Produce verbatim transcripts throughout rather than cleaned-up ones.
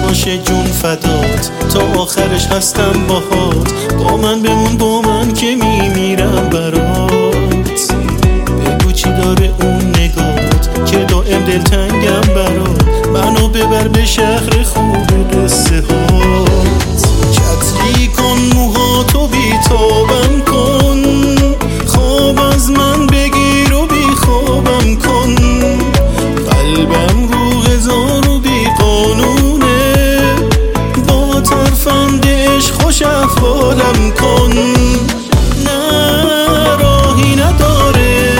باشه جون فدات، تا آخرش هستم باهات. با من بمون با من که میمیرم برات. بگو چی داره اون نگات که دائم دلتنگم برات. منو ببر به شهر خوب قصه هات. چتری کن موهاتو بیتابم کن، خواب از من بگیر و بی خوابم کن. قلبم رو هزار و بی قانونه، با ترفند عشق خوش احوالم کن. نه راهی نداره،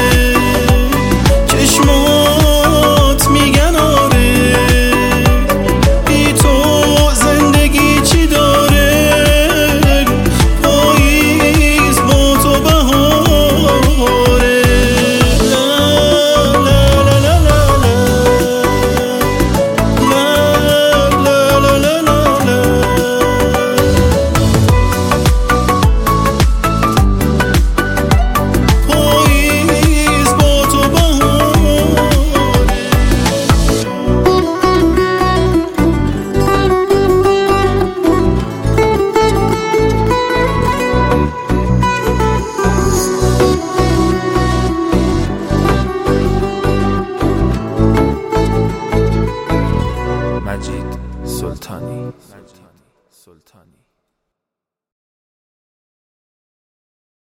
چشمات میگن آره، بی تو زندگی چی داره. پاییز با تو بهاره. لا لا لا لا لا لا لا لا لا لا. پاییز با تو بهاره. مجید سلطانی.